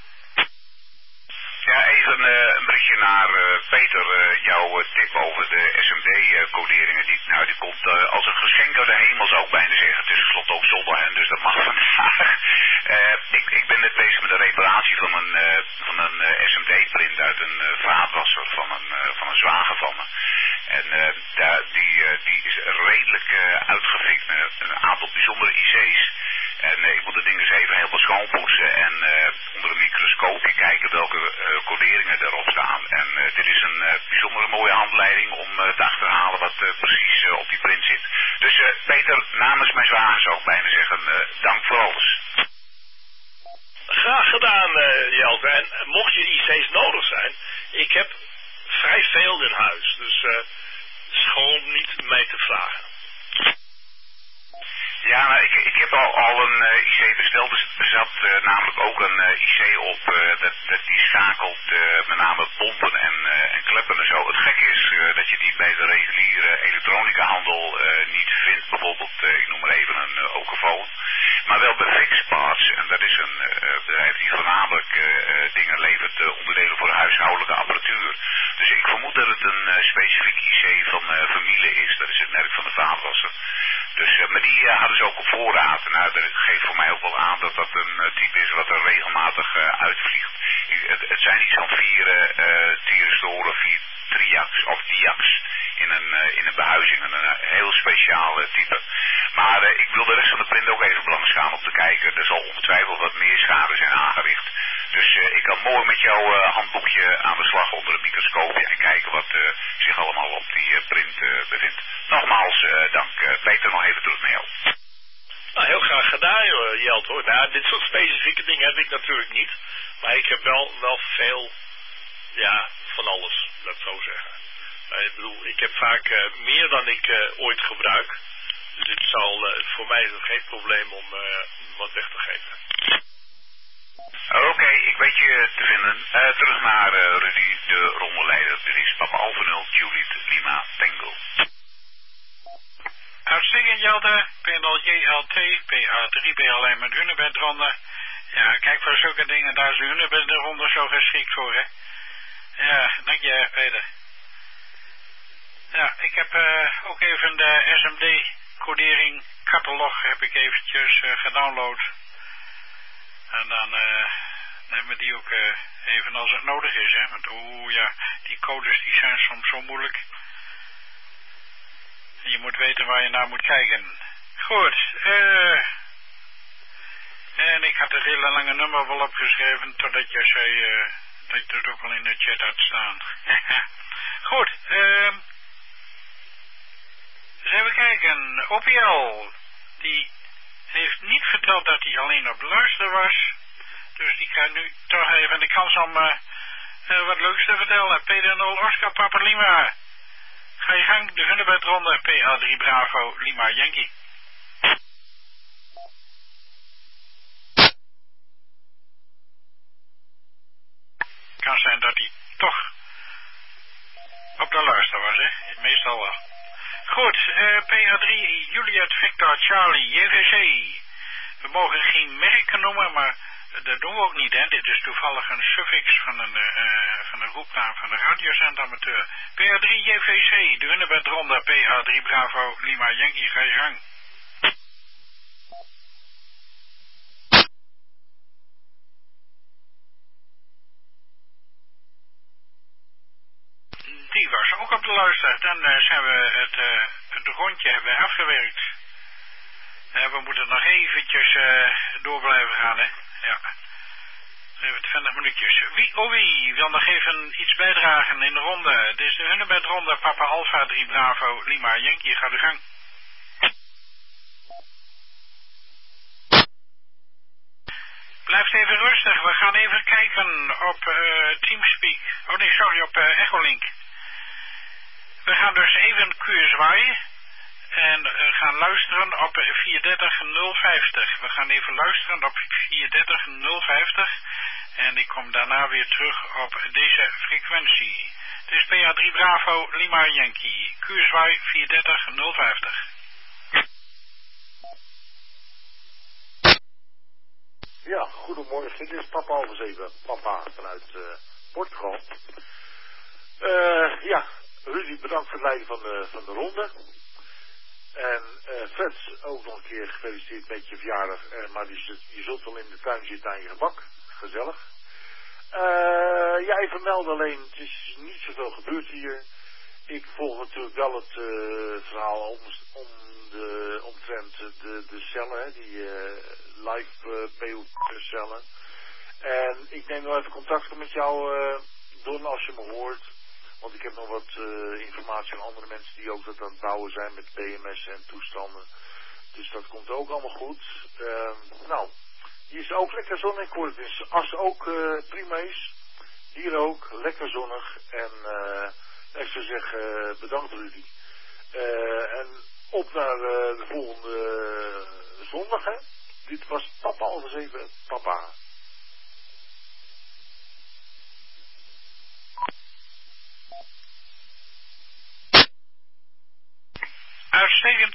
Ja, even een berichtje naar Peter. Jouw tip over de SMD-coderingen. Die komt als een geschenk uit de hemel, zou ik bijna zeggen. Het is tenslotte ook zondag, dus dat mag vandaag. Ik ben net bezig met de reparatie van een SMD-print uit een vaatwasser van een zwager van me. En die is redelijk uitgefikt met een aantal bijzondere IC's. En ik moet de dingen eens even helemaal schoonpoetsen en onder een microscoopje kijken welke coderingen erop staan. En dit is een bijzondere mooie handleiding om te achterhalen wat precies op die print zit. Dus Peter, namens mijn zwager zou ik bijna zeggen, dank voor alles. Graag gedaan, Jelte. En mocht je IC's nodig zijn, ik heb vrij veel in huis. Dus is gewoon niet mij te vragen. Ja, nou, ik heb al een IC besteld. Dus er zat namelijk ook een IC op die schakelt met name pompen en kleppen en zo. Het gekke is dat je die bij de reguliere elektronica handel niet vindt. Bijvoorbeeld, ik noem maar even een Okefoon. Maar wel bij Fixparts. En dat is een bedrijf die voornamelijk dingen levert, onderdelen voor huishoudelijke apparatuur. Dus ik vermoed dat het een specifiek IC van Familie is. Dat is het merk van de vaatwasser. Dus, maar die hadden ze ook op voorraad. Nou, dat geeft voor mij ook wel aan dat dat een type is wat er regelmatig uitvliegt. Het zijn iets van 4 tyristoren, 4 triacs of diacs in een behuizing. Een heel speciaal type. Maar ik wil de rest van de print ook even langsgaan om te kijken. Er zal ongetwijfeld wat meer schade zijn aangericht. Dus ik kan mooi met jouw handboekje aan de slag onder het microscoopje en kijken wat zich allemaal op die print bevindt. Nogmaals, dank. Peter, nog even terug naar jou. Nou, heel graag gedaan, Jelte, hoor. Nou, dit soort specifieke dingen heb ik natuurlijk niet. Maar ik heb wel veel, ja, van alles, laat ik zo zeggen. Ik bedoel, ik heb vaak meer dan ik ooit gebruik. Dus voor mij is het geen probleem om wat weg te geven. Oké, ik weet je te vinden. Terug naar Rudy, de rondeleider. Dit is Papa Alpha 0, Juliet Lima Tango. Uitstekend, Jelte. P0 JLT, PA3 BLI met hunebedronde. Ja, kijk, voor zulke dingen, daar is de hunebedronde zo geschikt voor, hè. Ja, dank je, Peter. Ja, ik heb ook even de SMD-codering catalog heb ik eventjes gedownload. En dan nemen we die ook even als het nodig is, hè. Want ja, die codes die zijn soms zo moeilijk. En je moet weten waar je naar moet kijken. Goed, en ik had het hele lange nummer wel opgeschreven, totdat je zei dat je het ook al in de chat had staan. Goed, eens even kijken. OPL, die heeft niet verteld dat hij alleen op luister was. Dus die krijgt nu toch even de kans om wat leuks te vertellen. P0 Oscar Papa Lima. Ga je gang, de hunebedronde PA3 Bravo Lima Yankee. Kan zijn dat hij toch op de luister was, hè? Meestal wel. Goed, PA3 Juliet Victor Charlie JVC. We mogen geen merken noemen, maar dat doen we ook niet, hè. Dit is toevallig een suffix van een roepnaam van de radiozendamateur. PA3 JVC, de hunebedronde PA3 Bravo Lima Yankee, ga je gang. dan zijn we het rondje hebben afgewerkt. We moeten nog eventjes door blijven gaan, hè. Ja. Even 20 minuutjes. Wie wil nog even iets bijdragen in de ronde? Dit is de Hunebedronde, Papa Alpha 3 Bravo Lima Yankee. Ga de gang. Blijf even rustig. We gaan even kijken op Teamspeak. Oh nee, sorry, op Echolink. We gaan dus even zwaaien. En gaan luisteren op 430-050. We gaan even luisteren op 430-050. En ik kom daarna weer terug op deze frequentie. Het is PA3 Bravo Lima Yankee. Q-zwaai 430-050. Ja, goedemorgen. Dit is Papa Alpha 7. Papa vanuit Portugal. Ja, Rudy, bedankt voor het leiden van de ronde. En Fred, ook nog een keer gefeliciteerd met je verjaardag. Maar je zult wel in de tuin zitten aan je gebak. Gezellig. Ja, even melden alleen, het is niet zoveel gebeurd hier. Ik volg natuurlijk wel het verhaal omtrent de cellen, hè, die live PO-cellen. En ik neem nog even contact met jou, Don, als je me hoort. Want ik heb nog wat informatie van andere mensen die ook dat aan het bouwen zijn met BMS en toestanden. Dus dat komt ook allemaal goed. Nou, hier is ook lekker zonnig. Ik hoor het in Assen ook prima is. Hier ook, lekker zonnig. En ik zou zeggen, bedankt Rudy. En op naar de volgende zondag, hè. Dit was Papa Alpha 7, Papa. Uitstekend,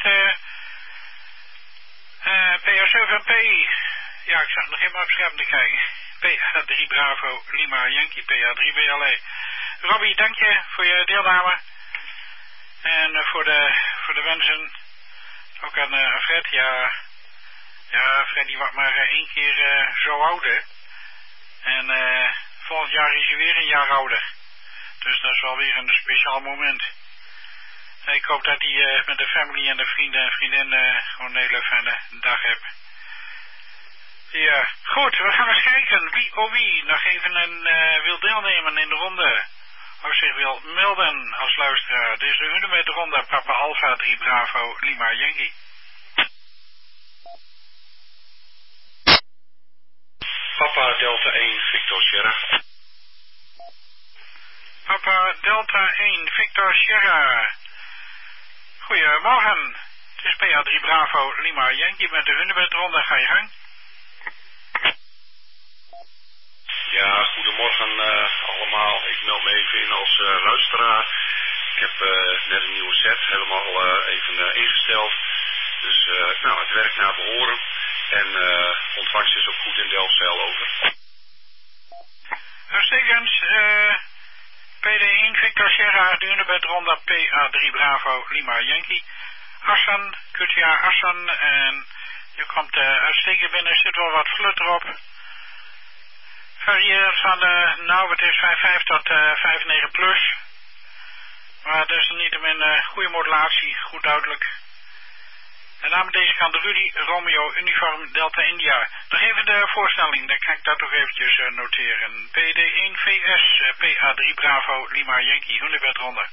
PA7P. Ja, ik zag nog helemaal op scherm te kijken. PA3 Bravo Lima Yankee, PA3 BLE. Robbie, dank je voor je deelname. En voor de wensen. Ook aan Fred. Ja, Fred die wordt maar 1 keer zo oud, hè. En volgend jaar is hij weer 1 jaar ouder. Dus dat is wel weer een speciaal moment. Ik hoop dat hij met de familie en de vrienden en vriendinnen gewoon een hele fijne dag hebt. Ja, goed, we gaan eens kijken wie nog even wil deelnemen in de ronde. Of zich wil melden als luisteraar. Dit is de Hunebedronde, Papa Alpha 3 Bravo Lima Yankee. Papa Delta 1 Victor Sierra. Papa Delta 1 Victor Sierra. Goedemorgen. Het is PA3 Bravo Lima Yankee met de Hunebedronde. Ga je gang. Ja, goedemorgen allemaal. Ik meld me even in als luisteraar. Ik heb net een nieuwe set helemaal even ingesteld. Dus nou, het werkt naar behoren. En ontvangst is ook goed in Delfzijl over. Uitstekend. PD1 Victor Sierra, de Hunebedronde PA3 Bravo Lima Yankee. Assan, QTA Assan. En je komt uitstekend binnen. Er zit wel wat flutter op. Varieert van nou het is 5.5 tot 5.9 plus. Maar dat is niettemin goede modulatie, goed duidelijk. En namens deze kant Rudy Romeo Uniform Delta India. Nog even de voorstelling, dan kan ik dat toch eventjes noteren. PD1 VS PA3 Bravo Lima Yankee Hunebedronde.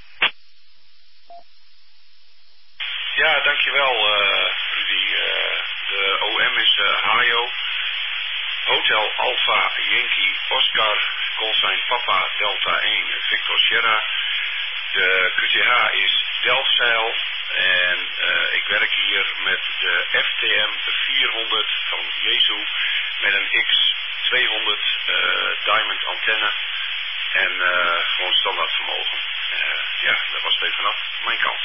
Ja, dankjewel Rudy. De OM is Hajo. Hotel Alpha Yankee Oscar Colsign Papa Delta 1 Victor Sierra. De QTH is Delfzijl en ik werk hier met de FTM 400 van Jezu met een X200 diamond antenne en gewoon standaard vermogen. Ja, dat was het even vanaf mijn kant.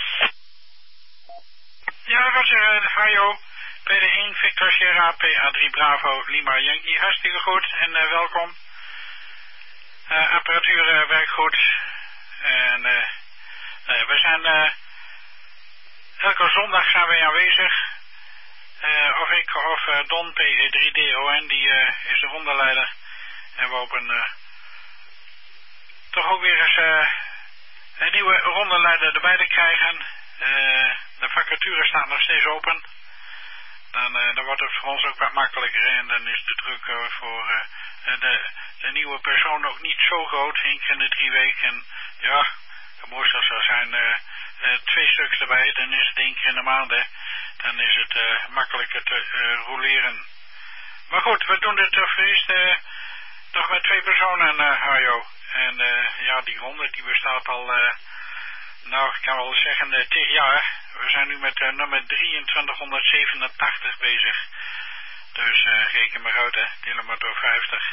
Ja, dat was Hajo. PD1 Victor Sierra, PA3 Bravo Lima Yankee. Hartstikke goed en welkom. Apparatuur werkt goed. En we zijn elke zondag zijn wij aanwezig. Of ik of Don P3DON, die is de rondeleider. En we hopen toch ook weer eens een nieuwe rondeleider erbij te krijgen. De vacature staat nog steeds open. Dan wordt het voor ons ook wat makkelijker en dan is de druk voor de nieuwe persoon ook niet zo groot. 1 keer in de 3 weken. En ja, het mooiste zou zijn 2 stuks erbij. Dan is het 1 keer in de maand. Hè. Dan is het makkelijker te roleren. Maar goed, we doen dit eerst nog met 2 personen, Hajo. En ja, die ronde die bestaat al, nou ik kan wel zeggen 10 jaar. We zijn nu met nummer 2387 bezig. Dus reken maar uit, hè. Deel maar door 50.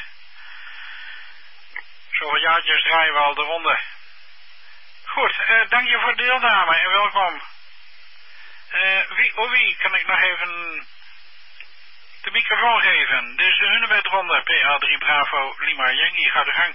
Zoveel jaartjes draaien we al de ronde. Goed, dank je voor de deelname en welkom. Wie kan ik nog even de microfoon geven? Dit is de Hunebedronde, PA3 Bravo Lima Yankee, ga de gang.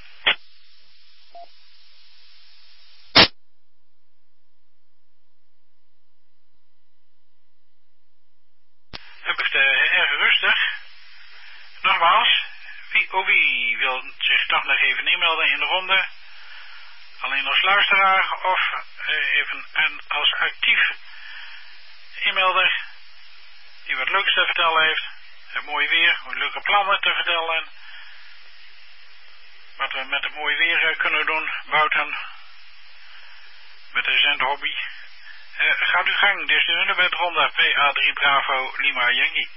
Het is erg rustig. Nogmaals, wie wil zich toch nog even inmelden in de ronde? Alleen als luisteraar of even als actief inmelder die wat leuks te vertellen heeft. Het mooie weer, leuke plannen te vertellen. Wat we met het mooie weer kunnen doen, buiten. Met de zendhobby. Gaat uw gang, dit is de Hunebedronde, PA3 Bravo Lima Yankee.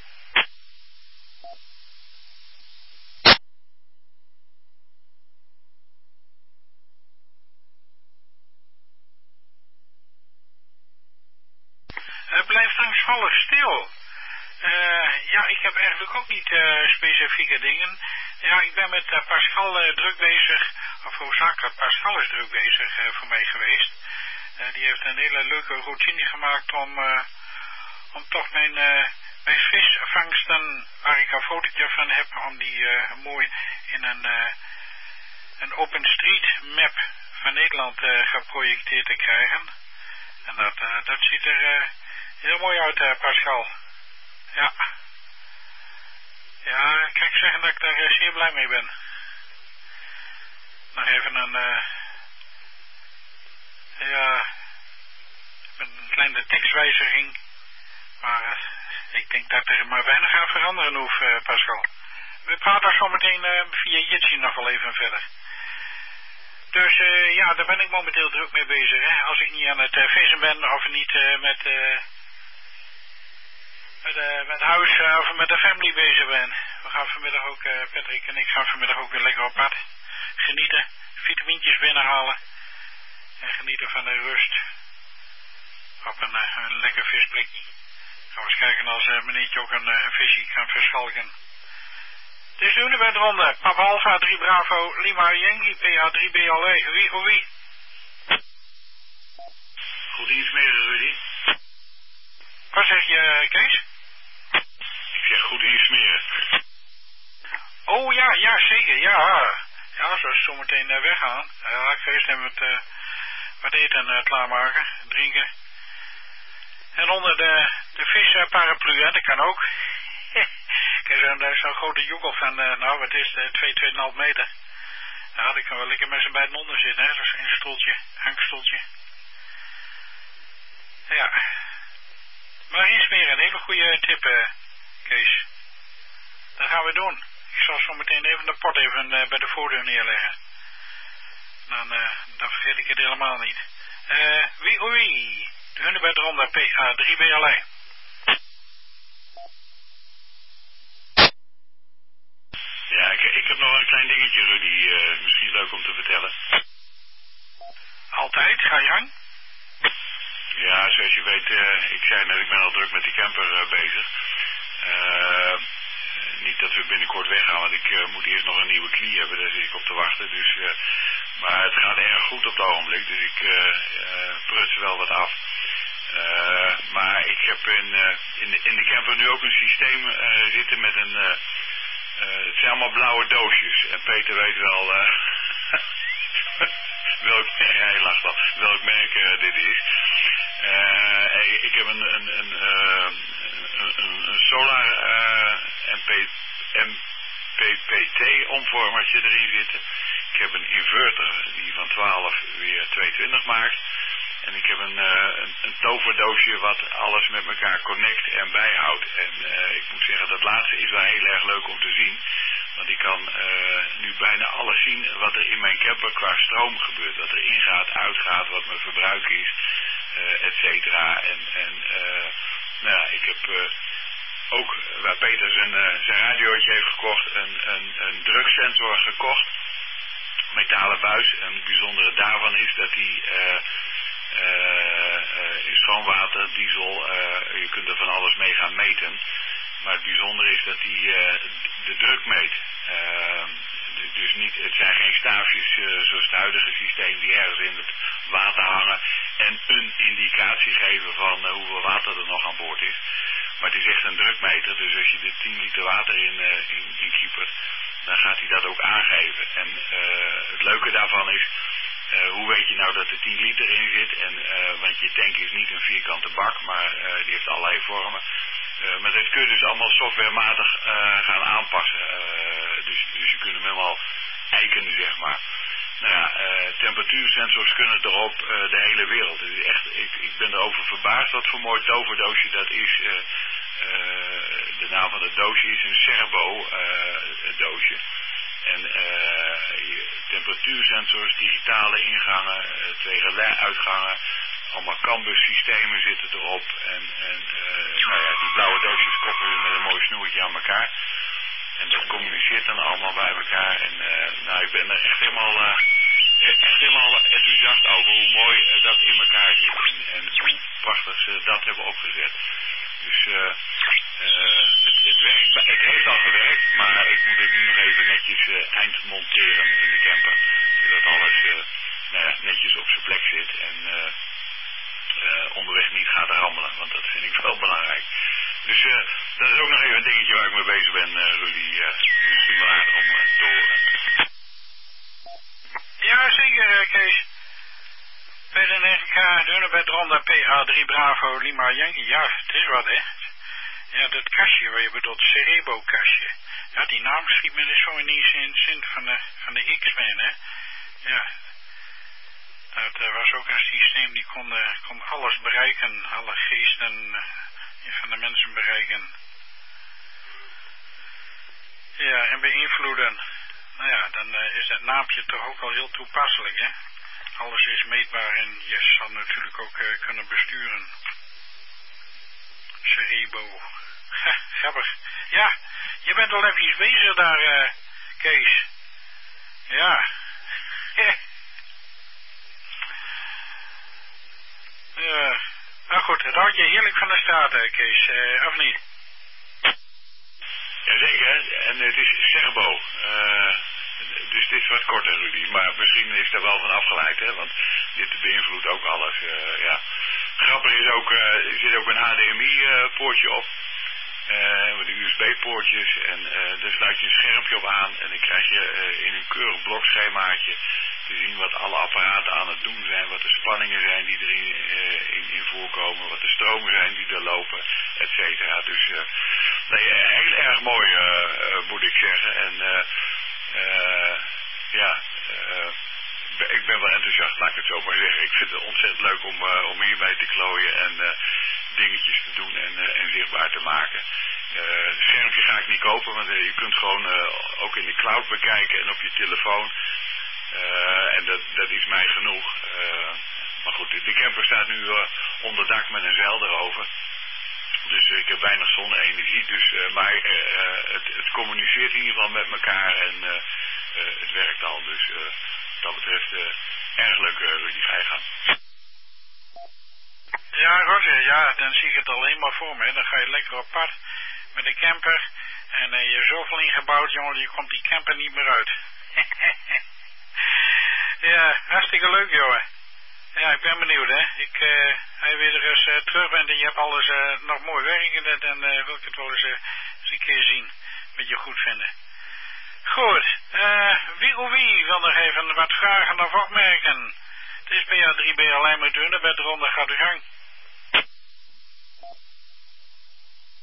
Het blijft angstvallig stil. Ja, ik heb eigenlijk ook niet specifieke dingen. Ja, ik ben met Pascal druk bezig, of hoofdzakelijk Pascal is druk bezig voor mij geweest. Die heeft een hele leuke routine gemaakt om toch mijn visvangsten, waar ik een fotootje van heb, om die mooi in een open street map van Nederland geprojecteerd te krijgen. En dat ziet er heel mooi uit, Pascal. Ja. Ja, kan ik zeggen dat ik daar zeer blij mee ben. Nog even een kleine tekstwijziging. Maar ik denk dat er maar weinig aan veranderen hoeft, Pascal. We praten zo meteen via Jitsi nog wel even verder. Dus ja, daar ben ik momenteel druk mee bezig. Hè? Als ik niet aan het vissen ben of niet met huis of met de family bezig ben. We gaan vanmiddag ook, Patrick en ik gaan vanmiddag ook weer lekker op pad. Genieten, vitamintjes binnenhalen. En genieten van de rust. Op een lekker visblikje. Gaan we eens kijken als meneertje ook een visje kan verschalken. Het is de Hunebedronde, Papa Alpha 3 Bravo Lima Yankee PA3 BLE. Wie? Goed insmeren, Rudy. Wat zeg je, Kees? Ik zeg goed insmeren. Oh ja, zeker, ja. Ja, zo meteen weggaan. Ja, ik ga eerst even wat eten klaarmaken, drinken. En onder de visparaplu, hè, dat kan ook. Kijk, zo'n grote joekel van, nou wat is het, 2,5 meter. Ja, die kan wel lekker met z'n beiden onder zitten, hè. Dat is een stoeltje, hangstoeltje. Ja. Maar insmeren, een hele goede tip, Kees. Dat gaan we doen. Ik zal zo meteen even de pot even bij de voordeur neerleggen. Dan vergeet ik het helemaal niet. Wie? De Hunebedronde PA3 BLE. Ja, ik heb nog een klein dingetje, Rudy. Misschien leuk om te vertellen. Altijd, ga je gang. Ja, zoals je weet, ik zei net, ik ben al druk met die camper bezig. Niet dat we binnenkort weggaan, want ik moet eerst nog een nieuwe knie hebben, daar zit ik op te wachten. Dus, maar het gaat erg goed op het ogenblik, dus ik pruts wel wat af. Maar ik heb in de camper nu ook een systeem zitten met een... het zijn allemaal blauwe doosjes. En Peter weet wel hij lacht al, welk merk dit is. Ik heb een solar MPPT omvormertje erin zitten. Ik heb een inverter die van 12 weer 22 maakt. En ik heb een toverdoosje wat alles met elkaar connect en bijhoudt. En ik moet zeggen, dat laatste is wel heel erg leuk om te zien. Want ik kan nu bijna alles zien wat er in mijn camper qua stroom gebeurt. Wat er ingaat, uitgaat, wat mijn verbruik is, et cetera. Nou ja, ik heb ook, waar Peter zijn radiootje heeft gekocht, een drugsensor gekocht. Metalen buis. En het bijzondere daarvan is dat die in schoonwater, diesel, je kunt er van alles mee gaan meten. Maar het bijzondere is dat die de druk meet. Dus niet, het zijn geen staafjes zoals het huidige systeem die ergens in het water hangen en een indicatie geven van hoeveel water er nog aan boord is. Maar het is echt een drukmeter, dus als je er 10 liter water in kiepert, dan gaat hij dat ook aangeven. En het leuke daarvan is, hoe weet je nou dat er 10 liter in zit? Want je tank is niet een vierkante bak, maar die heeft allerlei vormen. Maar dat kun je dus allemaal softwarematig gaan aanpassen. Dus je kunt hem helemaal eikenen, zeg maar. Nou ja, temperatuursensors kunnen erop de hele wereld. Dus echt, ik ben erover verbaasd wat voor mooi toverdoosje dat is. De naam van het doosje is een Serbo doosje. En temperatuursensors, digitale ingangen, 2 relais-uitgangen, allemaal Cambus systemen zitten erop. Nou ja, die blauwe doosjes koppelen we met een mooi snoertje aan elkaar. En dat communiceert dan allemaal bij elkaar. En nou, ik ben er echt helemaal enthousiast over hoe mooi dat in elkaar zit. En hoe prachtig ze dat hebben opgezet. Dus het heeft al gewerkt, maar ik moet het nu nog even netjes eindmonteren in de camper. Zodat alles netjes op zijn plek zit en onderweg niet gaat rammelen, want dat vind ik wel belangrijk. Dus dat is ook nog even een dingetje waar ik mee bezig ben, Rudy. Misschien wel aardig om te horen. Ja, zeker, Kees. Bij de 9K, Dunebed Ronda PA3 Bravo Lima Yankee. Ja, het is wat, hè. Ja, dat kastje waar je bedoelt, Cerebo kastje. Ja, die naam schiet me dus zo ineens in het zin van de X-Men, hè. Ja. Dat was ook een systeem die kon alles bereiken, alle geesten van de mensen bereiken. Ja, en beïnvloeden. Nou ja, dan is dat naampje toch ook al heel toepasselijk, hè. Alles is meetbaar en je zal natuurlijk ook kunnen besturen. Cerebo. Grappig. Ja, je bent al even bezig daar, Kees. Ja. Ja. Nou goed, het houdt je heerlijk van de straat, Kees, of niet? Jazeker, en het is Serbo. Dus dit is wat korter, Rudy. Maar misschien is daar wel van afgeleid, hè? Want dit beïnvloedt ook alles. Ja. Grappig is ook, er zit ook een HDMI-poortje op. Met de USB-poortjes. En daar sluit je een schermpje op aan. En dan krijg je in een keurig blokschemaatje te zien wat alle apparaten aan het doen zijn. Wat de spanningen zijn die erin in voorkomen. Wat de stromen zijn die er lopen, et cetera. Dus nee, heel erg mooi, moet ik zeggen. En ik ben wel enthousiast, laat ik het zo maar zeggen. Ik vind het ontzettend leuk om hierbij te klooien en dingetjes te doen en zichtbaar te maken. Het schermpje ga ik niet kopen, want je kunt gewoon ook in de cloud bekijken en op je telefoon. En dat is mij genoeg. Maar goed, de camper staat nu onder dak met een zeil erover. Dus ik heb weinig zonne-energie. Dus, maar het communiceert in ieder geval met elkaar en het werkt al. Dus wat dat betreft erg leuk, Rudy, ga je gaan. Ja, Roger, ja, dan zie ik het alleen maar voor me. Dan ga je lekker op pad met de camper. En je hebt zoveel ingebouwd, jongen, je komt die camper niet meer uit. Ja, hartstikke leuk, jongen. Ja, ik ben benieuwd, hè. Als je weer eens terug bent en je hebt alles nog mooi werken, dan wil ik het wel eens een keer zien. Met je goed vinden. Goed, wie wil nog even wat vragen of opmerken? Het is PA3B alleen met Dunebed Ronda, gaat uw gang.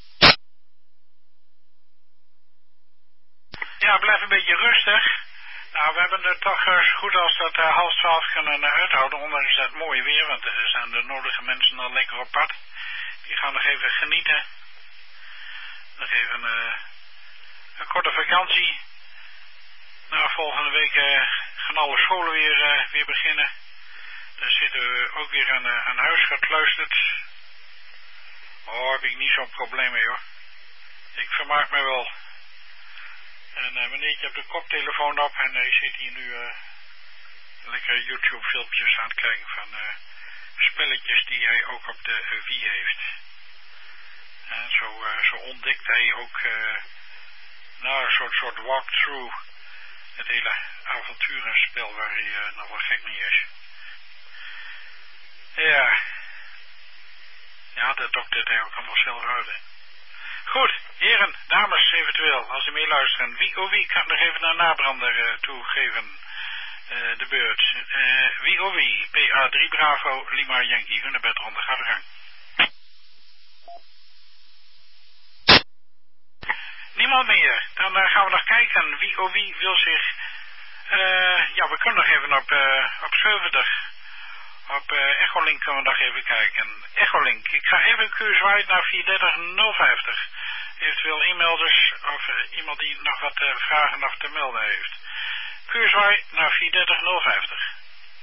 Ja, blijf een beetje rustig. Nou, we hebben er toch zo goed als dat 11:30 kunnen uithouden, ondanks dat mooie weer, want er zijn de nodige mensen al lekker op pad. Die gaan nog even genieten. Nog even een korte vakantie. Nou, volgende week gaan alle scholen weer beginnen. Daar zitten we ook weer aan huis gekluisterd. Oh, heb ik niet zo'n probleem mee hoor. Ik vermaak me wel. En meneertje heeft de koptelefoon op en hij zit hier nu lekker YouTube filmpjes aan het kijken van spelletjes die hij ook op de Wii heeft. En zo ontdekt hij ook nou, een soort walkthrough. Het hele avonturenspel waar hij nog wel gek mee is. Ja. Ja, de dokter deed ook allemaal zelf houden. Goed, heren, dames eventueel, als u meeluisteren. Wie kan nog even naar nabrander toegeven. De beurt. Wie, PA3 Bravo, Lima Yankee, Hunebed ronde, ga de gang. Niemand meer. Dan gaan we nog kijken. Wie wil zich... ja, we kunnen nog even op 70. Op Echolink kunnen we nog even kijken. Echolink. Ik ga even een zwaaien naar 430-050. Eventueel e-melders of iemand die nog wat vragen nog te melden heeft. Zwaai naar 430-050.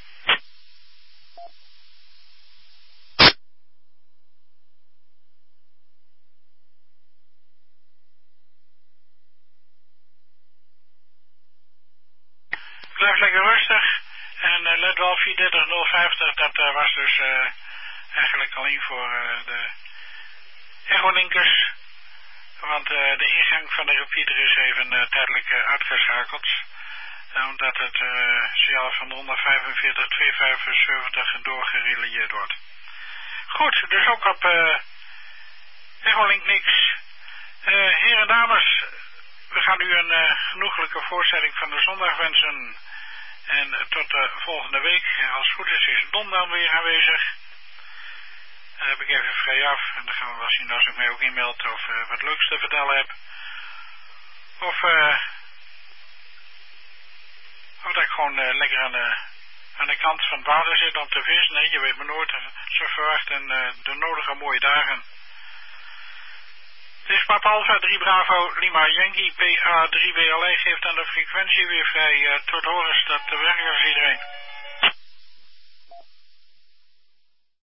Blijf lekker rustig. En let wel, 430-050, dat was dus eigenlijk alleen voor de echolinkers. Want de ingang van de repeater is even tijdelijk uitgeschakeld. Omdat het signaal van 145-275 doorgerelieerd wordt. Goed, dus ook op Echolink niks. Heren en dames, we gaan u een genoeglijke voorstelling van de zondag wensen. En tot de volgende week. Als het goed is Don dan weer aanwezig. Dan heb ik even vrij af. En dan gaan we wel zien als ik mij ook e-mailt of wat leuks te vertellen heb. Of dat ik gewoon lekker aan de kant van het water zit om te vissen. Nee, je weet maar nooit. Ze verwachten de nodige mooie dagen. Het is Papa Alpha 3 Bravo Lima Yankee PA3 BLE geeft aan de frequentie weer vrij. Tot horens, dat de werkers iedereen.